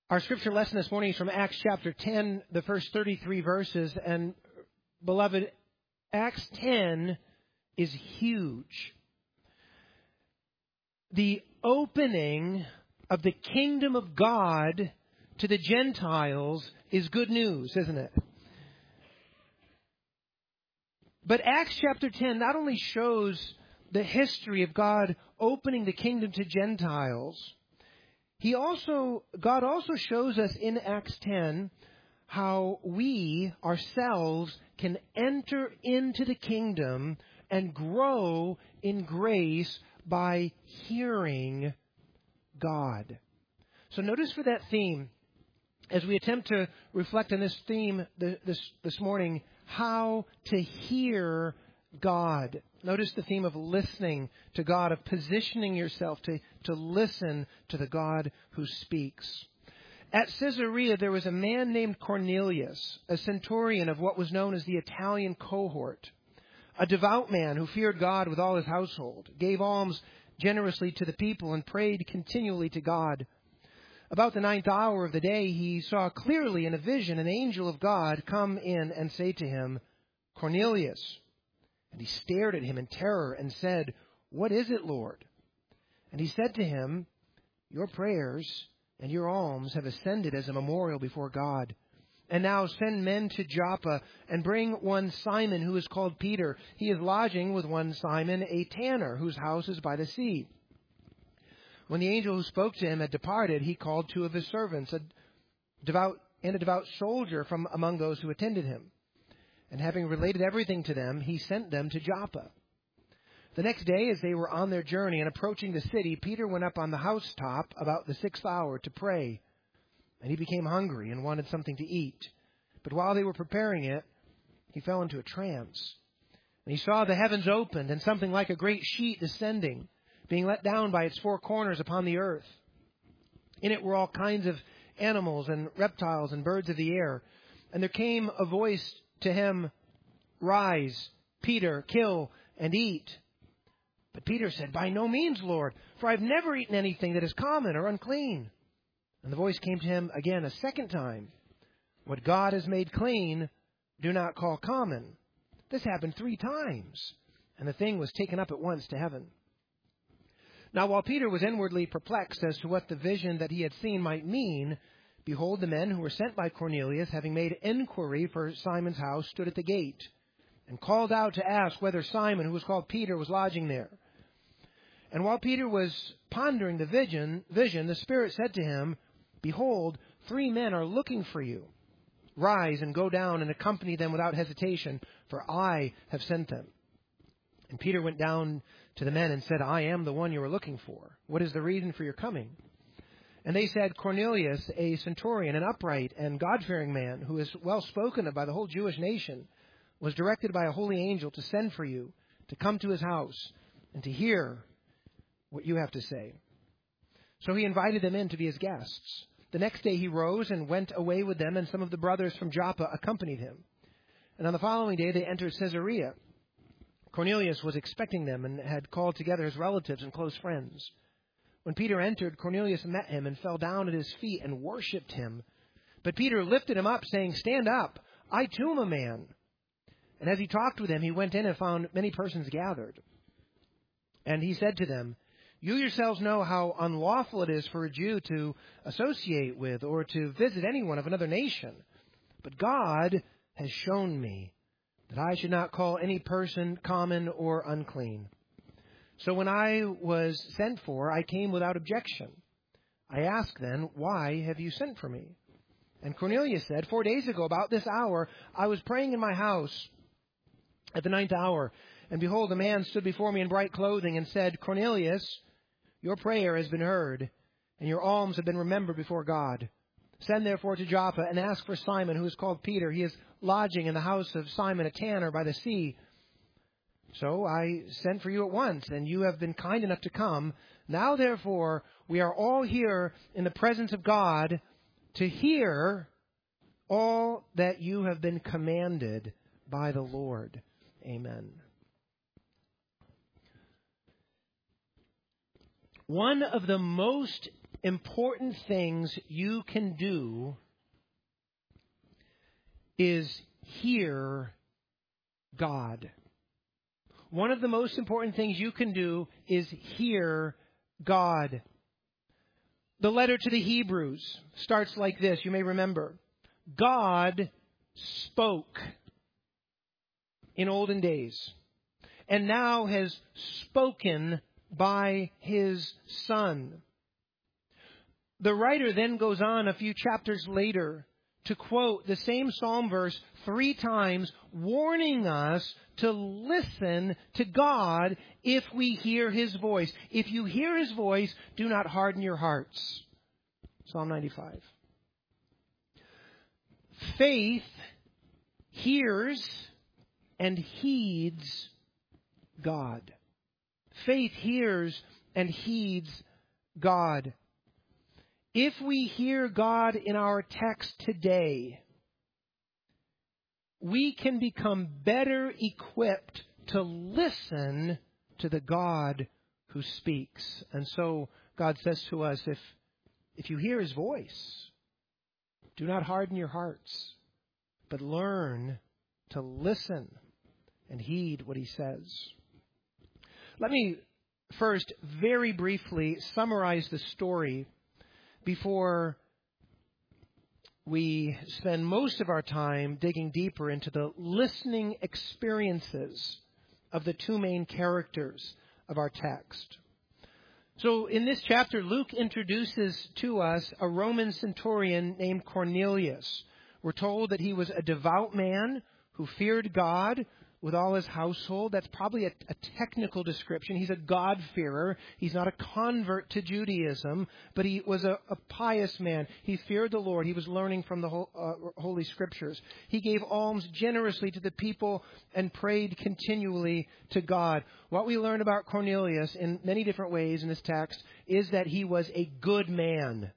Our scripture lesson this morning is from Acts chapter 10, the first 33 verses. And beloved, Acts 10 is huge. The opening of the kingdom of God to the Gentiles is good news, isn't it? But Acts chapter 10 not only shows the history of God opening the kingdom to Gentiles, God also shows us in Acts 10 how we ourselves can enter into the kingdom and grow in grace by hearing God. So notice for that theme, as we attempt to reflect on this theme this morning, how to hear God. Notice the theme of listening to God, of positioning yourself to listen to the God who speaks. At Caesarea, there was a man named Cornelius, a centurion of what was known as the Italian cohort, a devout man who feared God with all his household, gave alms generously to the people, and prayed continually to God. About the 9th hour of the day, he saw clearly in a vision an angel of God come in and say to him, "Cornelius." And he stared at him in terror and said, "What is it, Lord?" And he said to him, "Your prayers and your alms have ascended as a memorial before God. And now send men to Joppa and bring one Simon who is called Peter. He is lodging with one Simon, a tanner, whose house is by the sea." When the angel who spoke to him had departed, he called 2 of his servants, a devout soldier from among those who attended him. And having related everything to them, he sent them to Joppa. The next day, as they were on their journey and approaching the city, Peter went up on the housetop about the 6th hour to pray. And he became hungry and wanted something to eat. But while they were preparing it, he fell into a trance. And he saw the heavens opened and something like a great sheet descending, being let down by its 4 corners upon the earth. In it were all kinds of animals and reptiles and birds of the air. And there came a voice to him, "Rise, Peter, kill and eat." But Peter said, "By no means, Lord, for I have never eaten anything that is common or unclean." And the voice came to him again a second time, "What God has made clean, do not call common." This happened 3 times, and the thing was taken up at once to heaven. Now while Peter was inwardly perplexed as to what the vision that he had seen might mean, behold, the men who were sent by Cornelius, having made inquiry for Simon's house, stood at the gate, and called out to ask whether Simon, who was called Peter, was lodging there. And while Peter was pondering the vision, the Spirit said to him, "Behold, 3 men are looking for you. Rise and go down and accompany them without hesitation, for I have sent them." And Peter went down to the men and said, "I am the one you are looking for. What is the reason for your coming?" And they said, "Cornelius, a centurion, an upright and God-fearing man, who is well spoken of by the whole Jewish nation, was directed by a holy angel to send for you, to come to his house, and to hear what you have to say." So he invited them in to be his guests. The next day he rose and went away with them, and some of the brothers from Joppa accompanied him. And on the following day they entered Caesarea. Cornelius was expecting them and had called together his relatives and close friends. When Peter entered, Cornelius met him and fell down at his feet and worshipped him. But Peter lifted him up, saying, "Stand up, I too am a man." And as he talked with him, he went in and found many persons gathered. And he said to them, "You yourselves know how unlawful it is for a Jew to associate with or to visit anyone of another nation. But God has shown me that I should not call any person common or unclean. So when I was sent for, I came without objection. I asked then, 'Why have you sent for me?' And Cornelius said, 4 days ago, about this hour, I was praying in my house at the 9th hour, and behold, a man stood before me in bright clothing and said, 'Cornelius, your prayer has been heard, and your alms have been remembered before God. Send therefore to Joppa and ask for Simon, who is called Peter. He is lodging in the house of Simon, a tanner by the sea.' So I sent for you at once, and you have been kind enough to come. Now, therefore, we are all here in the presence of God to hear all that you have been commanded by the Lord." Amen. One of the most important things you can do is hear God. One of the most important things you can do is hear God. The letter to the Hebrews starts like this. You may remember. God spoke in olden days and now has spoken by His Son. The writer then goes on a few chapters later to quote the same psalm verse 3 times, warning us to listen to God if we hear His voice. If you hear His voice, do not harden your hearts. Psalm 95. Faith hears and heeds God. Faith hears and heeds God. If we hear God in our text today, we can become better equipped to listen to the God who speaks. And so God says to us, if you hear His voice, do not harden your hearts, but learn to listen and heed what He says. Let me first very briefly summarize the story before we spend most of our time digging deeper into the listening experiences of the two main characters of our text. So in this chapter, Luke introduces to us a Roman centurion named Cornelius. We're told that he was a devout man who feared God with all his household. That's probably a technical description. He's a God-fearer. He's not a convert to Judaism, but he was a pious man. He feared the Lord. He was learning from the Holy Scriptures. He gave alms generously to the people and prayed continually to God. What we learn about Cornelius in many different ways in this text is that he was a good man,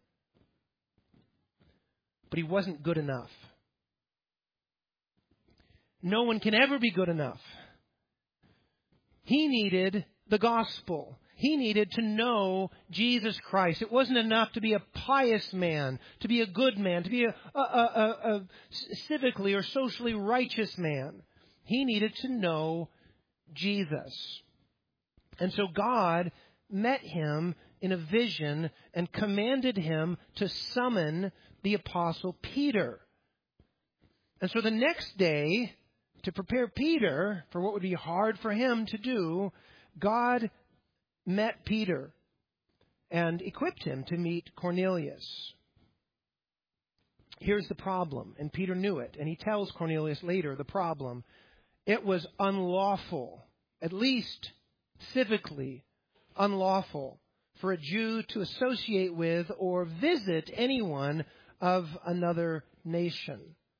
but he wasn't good enough. No one can ever be good enough. He needed the gospel. He needed to know Jesus Christ. It wasn't enough to be a pious man, to be a good man, to be a civically or socially righteous man. He needed to know Jesus. And so God met him in a vision and commanded him to summon the apostle Peter. And so the next day, to prepare Peter for what would be hard for him to do, God met Peter and equipped him to meet Cornelius. Here's the problem, and Peter knew it, and he tells Cornelius later the problem. It was unlawful, at least civically unlawful, for a Jew to associate with or visit anyone of another nation.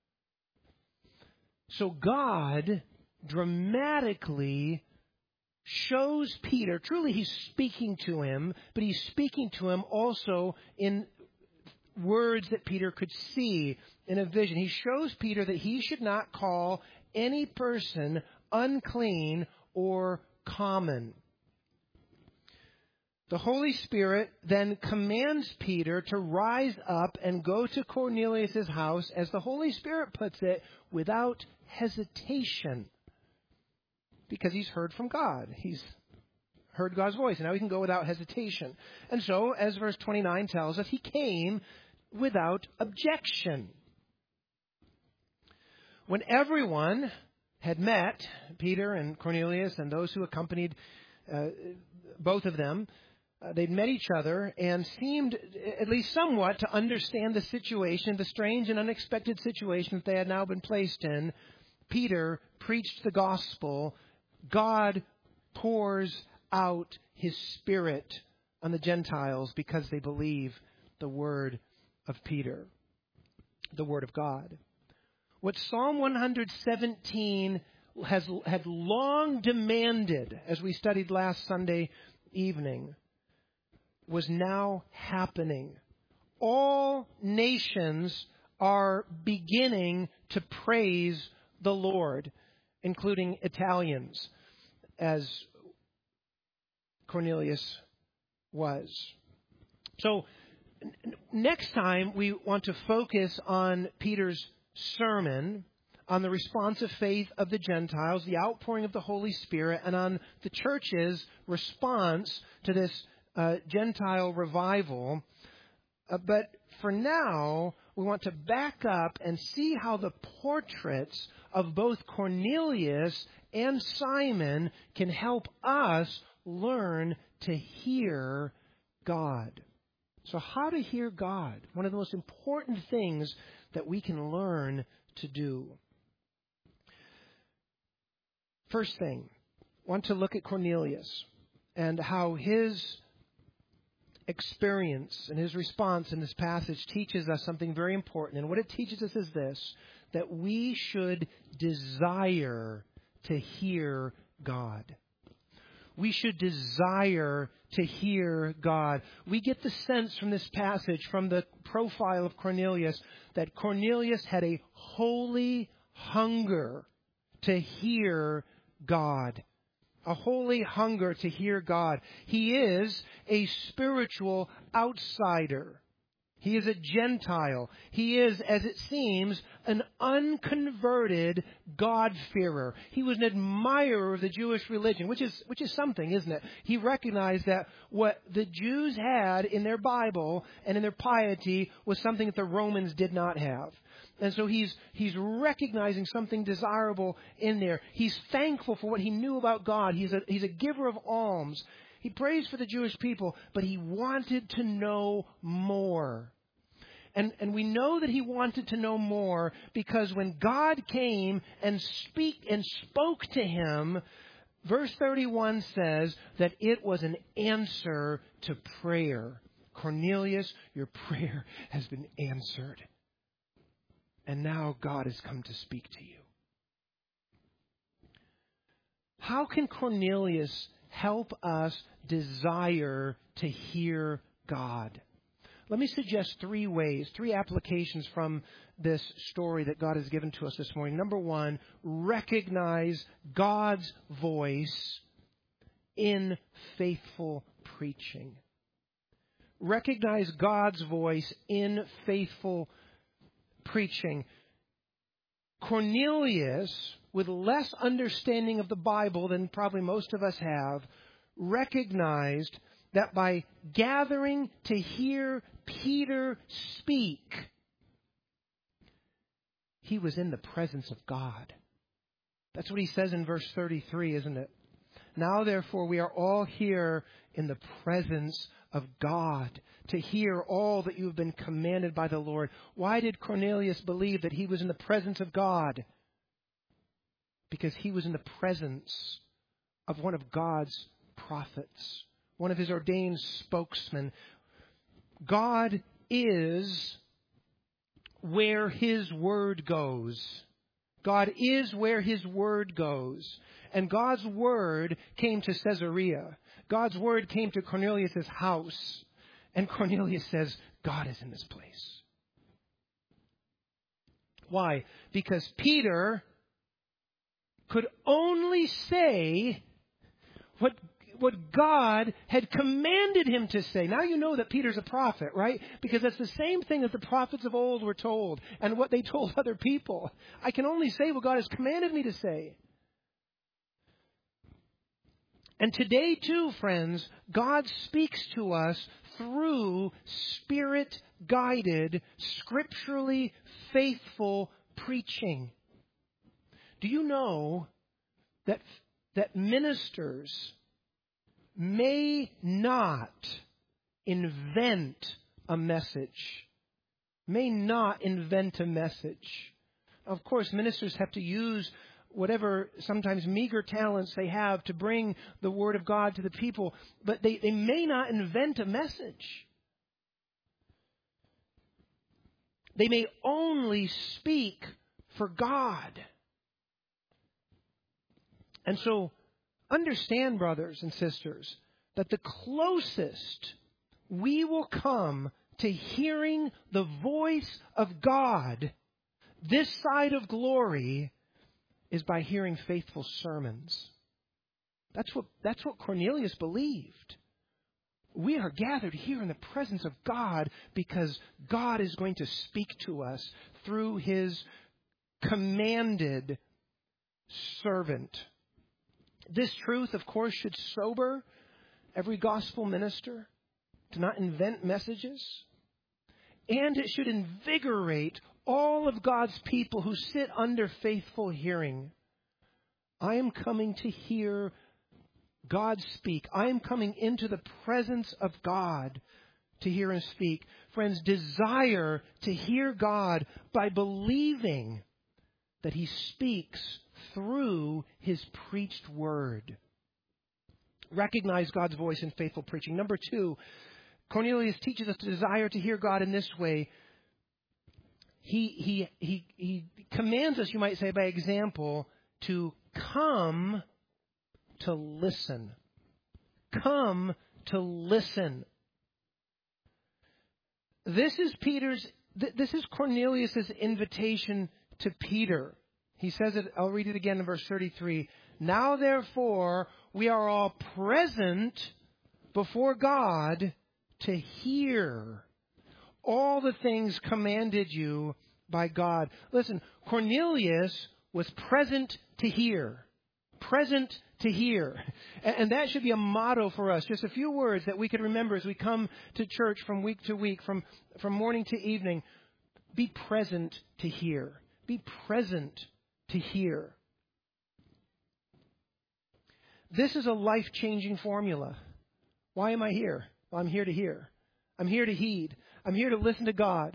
So God dramatically shows Peter, truly He's speaking to him, but He's speaking to him also in words that Peter could see in a vision. He shows Peter that he should not call any person unclean or common. The Holy Spirit then commands Peter to rise up and go to Cornelius' house, as the Holy Spirit puts it, without hesitation. Because he's heard from God. He's heard God's voice, and now he can go without hesitation. And so, as verse 29 tells us, he came without objection. When everyone had met, Peter and Cornelius and those who accompanied both of them, they'd met each other and seemed, at least somewhat, to understand the situation, the strange and unexpected situation that they had now been placed in. Peter preached the gospel. God pours out His Spirit on the Gentiles because they believe the word of Peter, the word of God. What Psalm 117 had long demanded, as we studied last Sunday evening, was now happening. All nations are beginning to praise the Lord, including Italians, as Cornelius was. So next time, we want to focus on Peter's sermon, on the responsive faith of the Gentiles, the outpouring of the Holy Spirit, and on the church's response to this Gentile revival. But for now, we want to back up and see how the portraits of both Cornelius and Simon can help us learn to hear God. So how to hear God? One of the most important things that we can learn to do. First thing, I want to look at Cornelius and how his experience and his response in this passage teaches us something very important. And what it teaches us is this, that we should desire to hear God. We should desire to hear God. We get the sense from this passage, from the profile of Cornelius, that Cornelius had a holy hunger to hear God. A holy hunger to hear God. He is a spiritual outsider. He is a Gentile. He is, as it seems, an unconverted God-fearer. He was an admirer of the Jewish religion, which is something, isn't it? He recognized that what the Jews had in their Bible and in their piety was something that the Romans did not have. And so he's recognizing something desirable in there. He's thankful for what he knew about God. He's a giver of alms. He prays for the Jewish people, but he wanted to know more. And we know that he wanted to know more because when God came and spoke to him, verse 31 says that it was an answer to prayer. Cornelius, your prayer has been answered. And now God has come to speak to you. How can Cornelius help us desire to hear God? Let me suggest 3 ways, 3 applications from this story that God has given to us this morning. Number 1, recognize God's voice in faithful preaching. Recognize God's voice in faithful preaching. Cornelius, with less understanding of the Bible than probably most of us have, recognized that by gathering to hear Peter speak, he was in the presence of God. That's what he says in verse 33, isn't it? Now, therefore, we are all here in the presence of God to hear all that you have been commanded by the Lord. Why did Cornelius believe that he was in the presence of God? Because he was in the presence of one of God's prophets, one of his ordained spokesmen. God is where his word goes. God is where his word goes. And God's word came to Caesarea. God's word came to Cornelius' house. And Cornelius says, God is in this place. Why? Because Peter could only say what God had commanded him to say. Now you know that Peter's a prophet, right? Because that's the same thing that the prophets of old were told and what they told other people. I can only say what God has commanded me to say. And today too, friends, God speaks to us through Spirit-guided, scripturally faithful preaching. Do you know that ministers may not invent a message? May not invent a message. Of course, ministers have to use whatever sometimes meager talents they have to bring the Word of God to the people, but they may not invent a message. They may only speak for God. And so, understand, brothers and sisters, that the closest we will come to hearing the voice of God this side of glory is by hearing faithful sermons. That's what Cornelius believed. We are gathered here in the presence of God because God is going to speak to us through His commanded servant. This truth, of course, should sober every gospel minister to not invent messages. And it should invigorate all of God's people who sit under faithful hearing. I am coming to hear God speak. I am coming into the presence of God to hear Him speak. Friends, desire to hear God by believing that He speaks through His preached word. Recognize God's voice in faithful preaching. Number 2, Cornelius teaches us to desire to hear God in this way. He commands us, you might say, by example, to come to listen. Come to listen. This is Cornelius' invitation to Peter. He says it, I'll read it again in verse 33. Now therefore, we are all present before God to hear all the things commanded you by God. Listen, Cornelius was present to hear. Present to hear. And that should be a motto for us. Just a few words that we could remember as we come to church from week to week, from morning to evening. Be present to hear. Be present to hear. This is a life-changing formula. Why am I here? Well, I'm here to hear. I'm here to heed. I'm here to listen to God.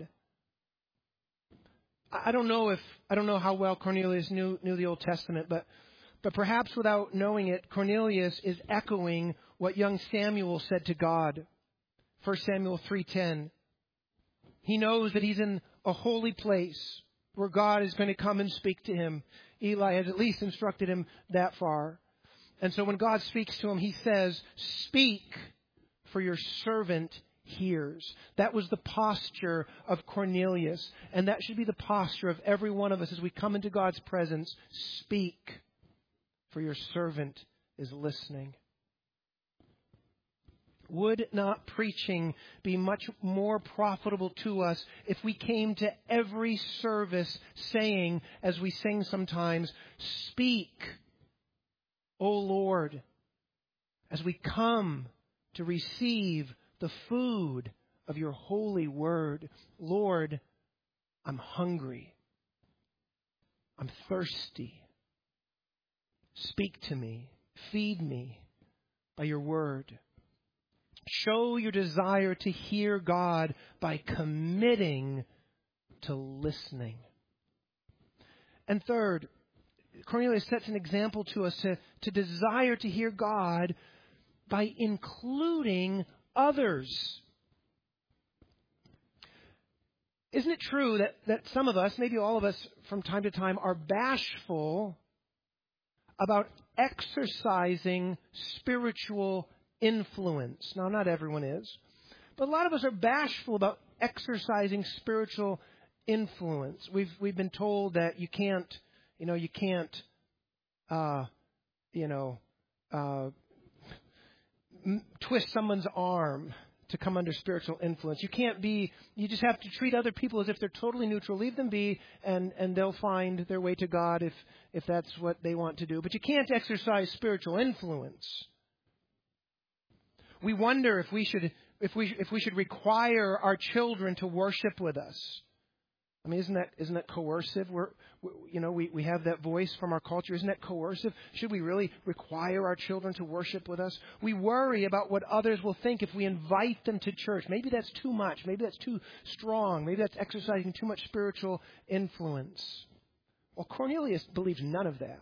I don't know how well Cornelius knew the Old Testament, but perhaps without knowing it, Cornelius is echoing what young Samuel said to God. 1 Samuel 3:10. He knows that he's in a holy place where God is going to come and speak to him. Eli has at least instructed him that far. And so when God speaks to him, He says, "Speak, for your servant hears." That was the posture of Cornelius. And that should be the posture of every one of us as we come into God's presence. Speak, for your servant is listening. Would not preaching be much more profitable to us if we came to every service saying, as we sing sometimes, "Speak, O Lord," as we come to receive the food of your holy word. Lord, I'm hungry. I'm thirsty. Speak to me. Feed me by your word. Show your desire to hear God by committing to listening. And third, Cornelius sets an example to us to desire to hear God by including others. Isn't it true that some of us, maybe all of us from time to time, are bashful about exercising spiritual influence? Now, not everyone is, but a lot of us are bashful about exercising spiritual influence. We've been told that you can't twist someone's arm to come under spiritual influence. You just have to treat other people as if they're totally neutral. Leave them be, and they'll find their way to God if that's what they want to do. But you can't exercise spiritual influence. We wonder if we should require our children to worship with us. I mean, isn't that coercive? We have that voice from our culture. Isn't that coercive? Should we really require our children to worship with us? We worry about what others will think if we invite them to church. Maybe that's too much. Maybe that's too strong. Maybe that's exercising too much spiritual influence. Well, Cornelius believes none of that.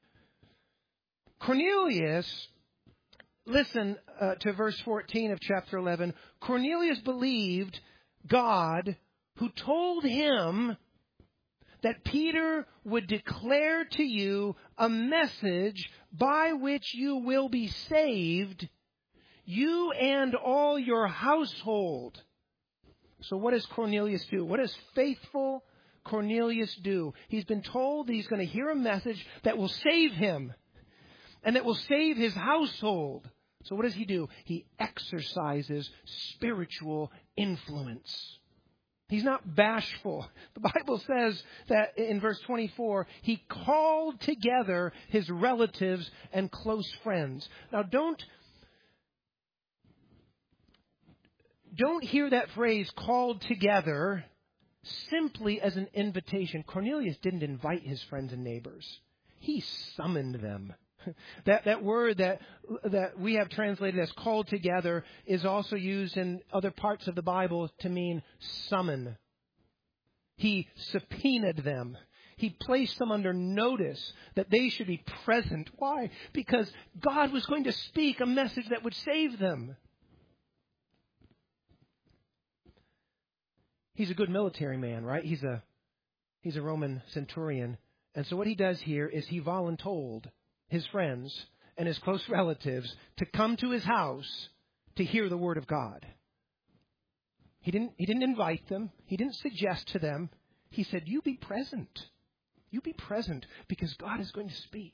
Cornelius, listen to verse 14 of chapter 11. Cornelius believed God, who told him that Peter would declare to you a message by which you will be saved, you and all your household. So what does Cornelius do? What does faithful Cornelius do? He's been told that he's going to hear a message that will save him and that will save his household. So what does he do? He exercises spiritual influence. He's not bashful. The Bible says that in verse 24, he called together his relatives and close friends. Now don't hear that phrase, called together, simply as an invitation. Cornelius didn't invite his friends and neighbors. He summoned them. That word that we have translated as called together is also used in other parts of the Bible to mean summon. He subpoenaed them. He placed them under notice that they should be present. Why? Because God was going to speak a message that would save them. He's a good military man, right? He's a Roman centurion. And so what he does here is he voluntold his friends and his close relatives to come to his house to hear the word of God. He didn't invite them. He didn't suggest to them. He said, you be present. You be present because God is going to speak.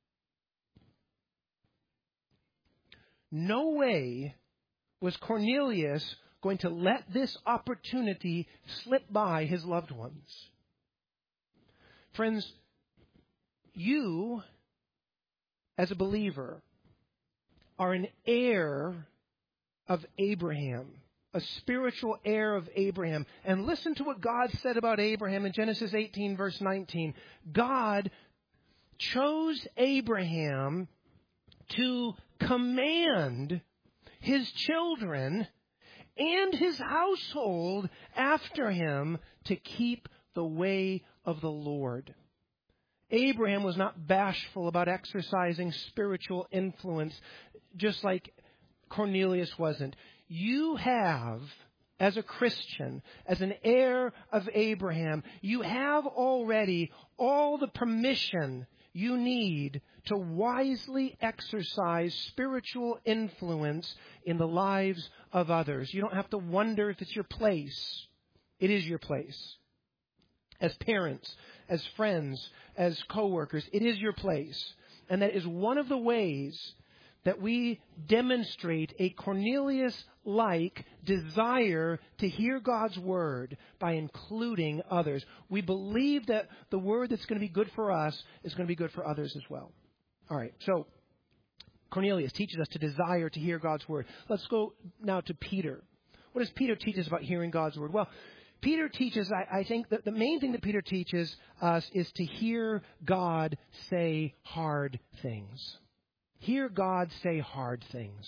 No way was Cornelius going to let this opportunity slip by his loved ones. Friends, you, as a believer, are an heir of Abraham, a spiritual heir of Abraham. And listen to what God said about Abraham in Genesis 18, verse 19. God chose Abraham to command his children and his household after him to keep the way of the Lord. Abraham was not bashful about exercising spiritual influence, just like Cornelius wasn't. You have, as a Christian, as an heir of Abraham, you have already all the permission you need to wisely exercise spiritual influence in the lives of others. You don't have to wonder if it's your place. It is your place. As parents, as friends, as co-workers, it is your place. And that is one of the ways that we demonstrate a Cornelius-like desire to hear God's word by including others. We believe that the word that's going to be good for us is going to be good for others as well. All right, so Cornelius teaches us to desire to hear God's word. Let's go now to Peter. What does Peter teach us about hearing God's word? Well, Peter teaches, I think that the main thing that Peter teaches us is to hear God say hard things. Hear God say hard things.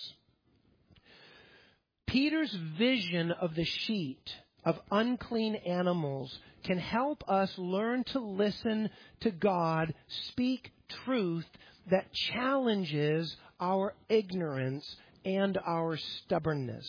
Peter's vision of the sheet of unclean animals can help us learn to listen to God speak truth that challenges our ignorance and our stubbornness.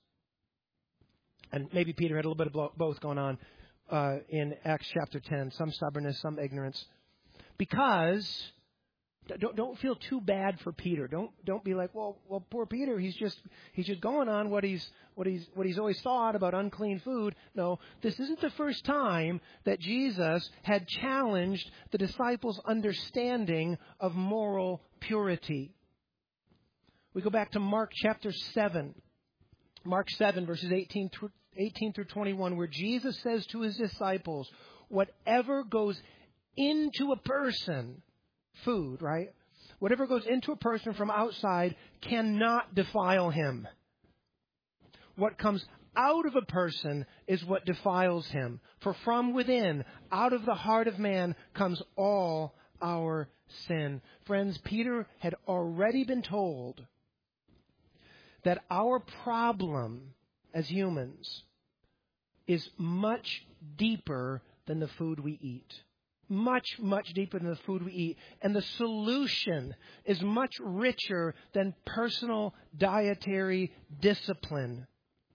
And maybe Peter had a little bit of both going on in Acts chapter 10, some stubbornness, some ignorance. Because don't feel too bad for Peter. Don't be like, well, poor Peter. He's just going on what he's always thought about unclean food. No, this isn't the first time that Jesus had challenged the disciples' understanding of moral purity. We go back to Mark chapter 7. Mark 7, verses 18 through 21, where Jesus says to his disciples, whatever goes into a person, food, right? Whatever goes into a person from outside cannot defile him. What comes out of a person is what defiles him. For from within, out of the heart of man, comes all our sin. Friends, Peter had already been told that our problem as humans is much deeper than the food we eat. Much, much deeper than the food we eat. And the solution is much richer than personal dietary discipline.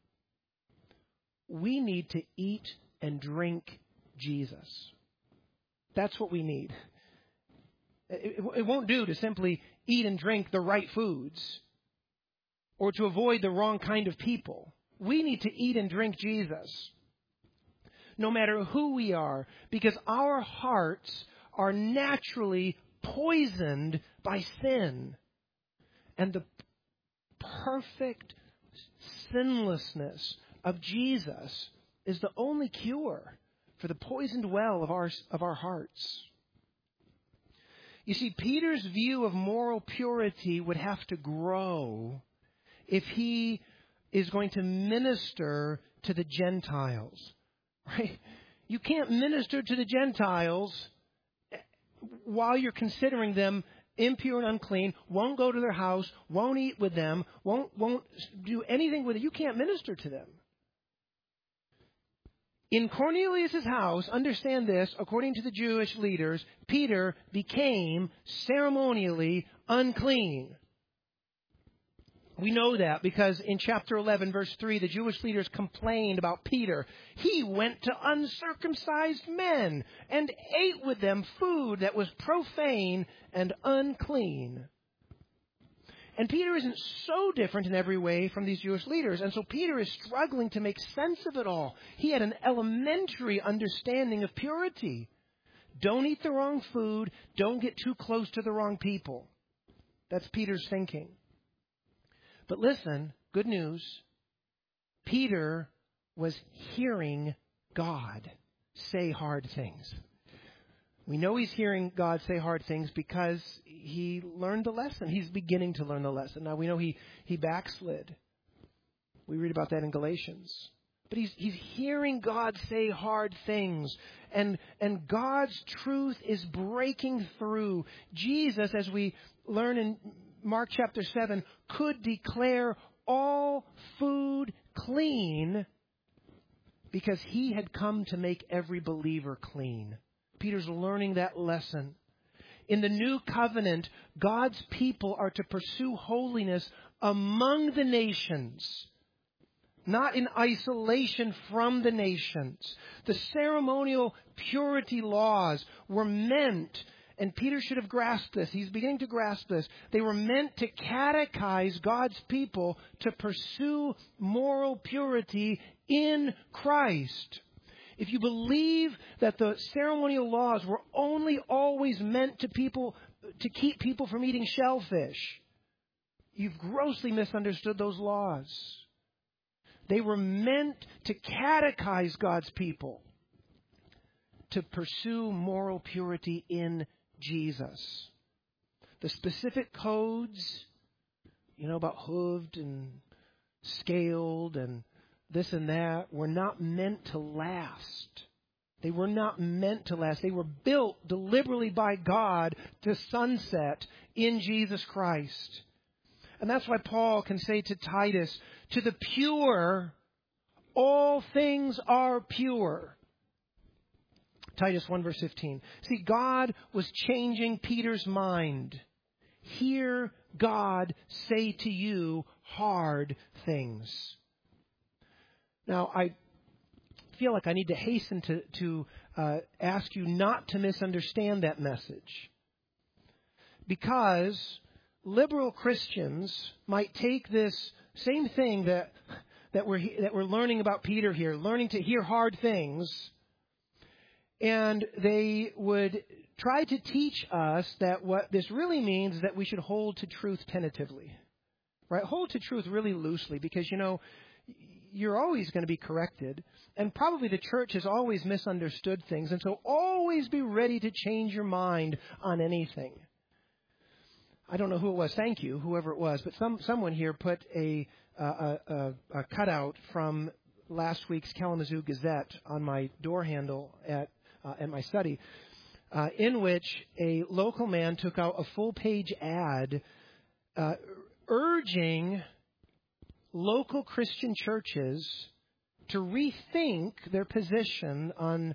We need to eat and drink Jesus. That's what we need. It won't do to simply eat and drink the right foods or to avoid the wrong kind of people. We need to eat and drink Jesus, no matter who we are, because our hearts are naturally poisoned by sin. And perfect sinlessness of Jesus is the only cure for the poisoned well of our hearts. You see, Peter's view of moral purity would have to grow if he is going to minister to the Gentiles, right? You can't minister to the Gentiles while you're considering them impure and unclean, won't go to their house, won't eat with them, won't do anything with it. You can't minister to them. In Cornelius' house, understand this, according to the Jewish leaders, Peter became ceremonially unclean. We know that because in chapter 11, verse 3, the Jewish leaders complained about Peter. He went to uncircumcised men and ate with them food that was profane and unclean. And Peter isn't so different in every way from these Jewish leaders. And so Peter is struggling to make sense of it all. He had an elementary understanding of purity. Don't eat the wrong food. Don't get too close to the wrong people. That's Peter's thinking. But listen, good news. Peter was hearing God say hard things. We know he's hearing God say hard things because he learned the lesson. He's beginning to learn the lesson. Now, we know he backslid. We read about that in Galatians. But he's hearing God say hard things. And God's truth is breaking through. Jesus, as we learn in Mark chapter 7, could declare all food clean because he had come to make every believer clean. Peter's learning that lesson. In the new covenant, God's people are to pursue holiness among the nations, not in isolation from the nations. The ceremonial purity laws were meant, and Peter should have grasped this, he's beginning to grasp this, they were meant to catechize God's people to pursue moral purity in Christ. If you believe that the ceremonial laws were only always meant to keep people from eating shellfish, you've grossly misunderstood those laws. They were meant to catechize God's people to pursue moral purity in Jesus. The specific codes, about hooved and scaled and this and that, were not meant to last. They were not meant to last. They were built deliberately by God to sunset in Jesus Christ. And that's why Paul can say to Titus, to the pure, all things are pure. Titus 1 verse 15. See, God was changing Peter's mind. Hear God say to you hard things. Now, I feel like I need to hasten to ask you not to misunderstand that message. Because liberal Christians might take this same thing that we're learning about Peter here, learning to hear hard things, and they would try to teach us that what this really means is that we should hold to truth tentatively. Right? Hold to truth really loosely because, you're always going to be corrected. And probably the church has always misunderstood things. And so always be ready to change your mind on anything. I don't know who it was. Thank you, whoever it was. But someone here put a cutout from last week's Kalamazoo Gazette on my door handle at my study, in which a local man took out a full-page ad urging local Christian churches to rethink their position on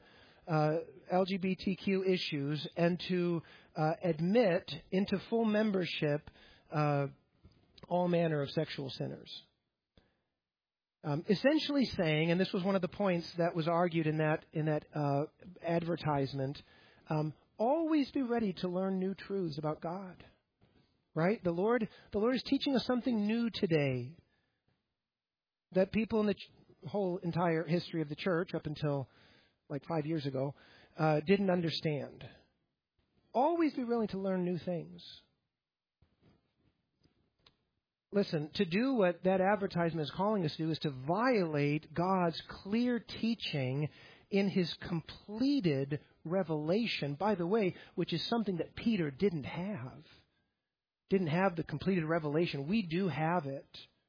LGBTQ issues and to admit into full membership all manner of sexual sinners. Essentially saying, and this was one of the points that was argued in that advertisement, always be ready to learn new truths about God. Right? The Lord is teaching us something new today that people in the whole entire history of the church up until like 5 years ago didn't understand. Always be willing to learn new things. Listen, to do what that advertisement is calling us to do is to violate God's clear teaching in His completed revelation, by the way, which is something that Peter didn't have. Didn't have the completed revelation. We do have it.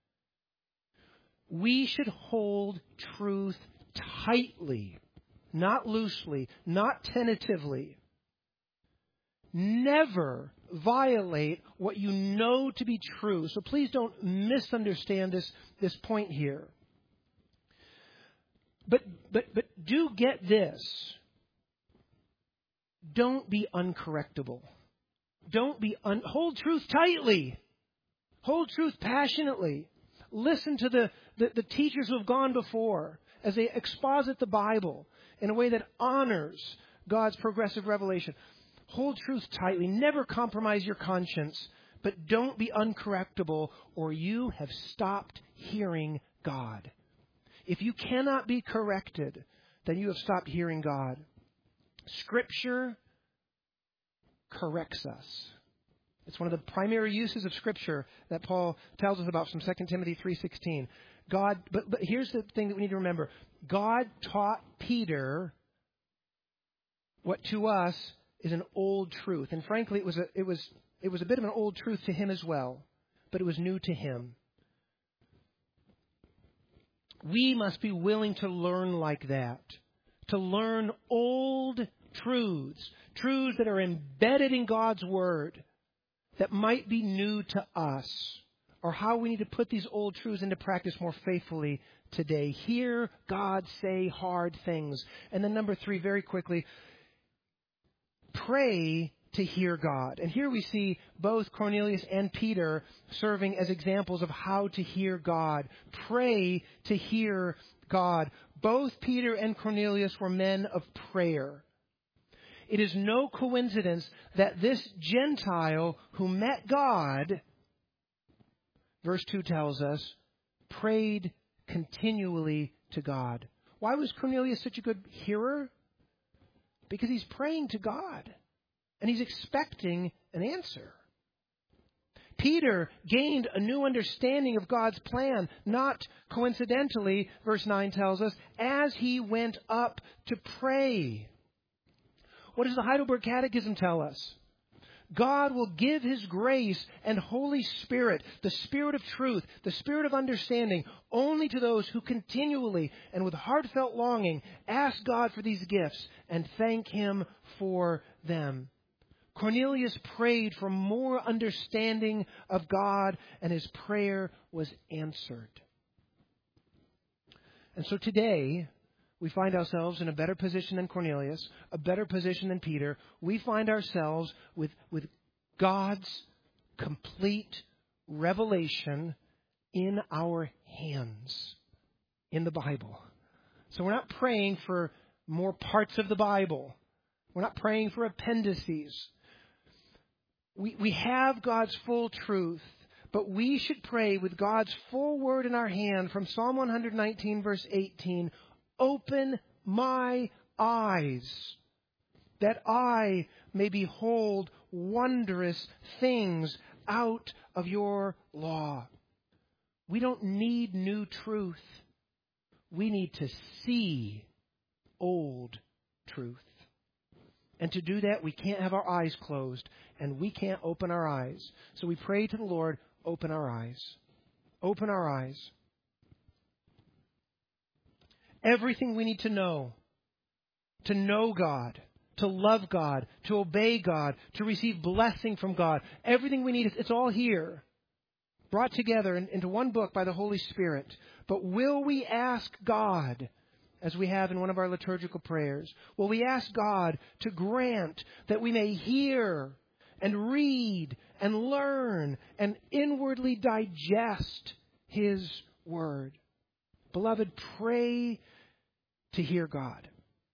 We should hold truth tightly, not loosely, not tentatively. Never violate what you know to be true. So please don't misunderstand this point here. But do get this. Don't be uncorrectable. Hold truth tightly. Hold truth passionately. Listen to the teachers who have gone before as they exposit the Bible in a way that honors God's progressive revelation. Hold truth tightly. Never compromise your conscience, but don't be uncorrectable, or you have stopped hearing God. If you cannot be corrected, then you have stopped hearing God. Scripture corrects us. It's one of the primary uses of Scripture that Paul tells us about from 2 Timothy 3:16. But here's the thing that we need to remember. God taught Peter what to us is an old truth. And frankly, it was a bit of an old truth to him as well, but it was new to him. We must be willing to learn like that, to learn old truths that are embedded in God's Word that might be new to us, or how we need to put these old truths into practice more faithfully today. Hear God say hard things. And then number 3, very quickly, pray to hear God. And here we see both Cornelius and Peter serving as examples of how to hear God. Pray to hear God. Both Peter and Cornelius were men of prayer. It is no coincidence that this Gentile who met God, verse 2 tells us, prayed continually to God. Why was Cornelius such a good hearer? Because he's praying to God, and he's expecting an answer. Peter gained a new understanding of God's plan, not coincidentally, verse 9 tells us, as he went up to pray. What does the Heidelberg Catechism tell us? God will give His grace and Holy Spirit, the Spirit of truth, the Spirit of understanding, only to those who continually and with heartfelt longing ask God for these gifts and thank Him for them. Cornelius prayed for more understanding of God, and his prayer was answered. And so today, we find ourselves in a better position than Cornelius, a better position than Peter. We find ourselves with God's complete revelation in our hands in the Bible. So we're not praying for more parts of the Bible. We're not praying for appendices. We have God's full truth, but we should pray with God's full word in our hand from Psalm 119, verse 18. Open my eyes, that I may behold wondrous things out of your law. We don't need new truth. We need to see old truth. And to do that, we can't have our eyes closed, and we can't open our eyes. So we pray to the Lord, open our eyes. Open our eyes. Everything we need to know God, to love God, to obey God, to receive blessing from God, everything we need, it's all here, brought together into one book by the Holy Spirit. But will we ask God, as we have in one of our liturgical prayers, will we ask God to grant that we may hear and read and learn and inwardly digest His Word? Beloved, pray to hear God.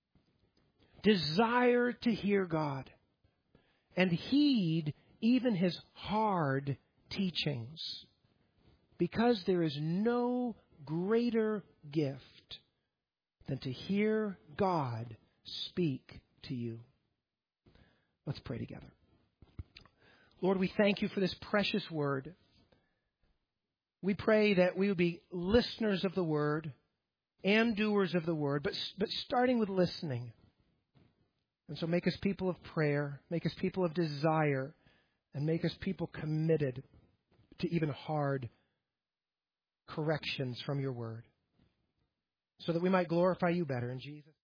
Desire to hear God. And heed even His hard teachings. Because there is no greater gift than to hear God speak to you. Let's pray together. Lord, we thank You for this precious word. We pray that we would be listeners of the Word and doers of the Word, but starting with listening. And so make us people of prayer, make us people of desire, and make us people committed to even hard corrections from your Word, so that we might glorify you better in Jesus' name.